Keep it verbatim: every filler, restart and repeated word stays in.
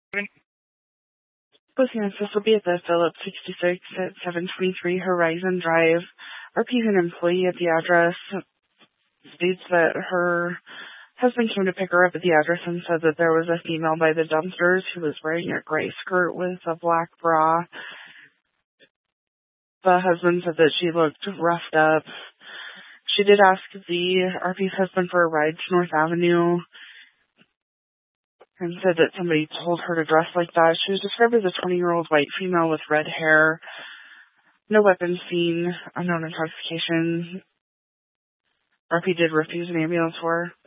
Listeners, this will be at the Phillips sixty-six at seven twenty-three Horizon Drive. Our P an employee at the address states that her husband came to pick her up at the address and said that there was a female by the dumpsters who was wearing a gray skirt with a black bra. The husband said that she looked roughed up. She did ask the R P's husband for a ride to North Avenue and said that somebody told her to dress like that. She was described as a twenty-year-old white female with red hair, no weapons seen, unknown intoxication. R P did refuse an ambulance for her.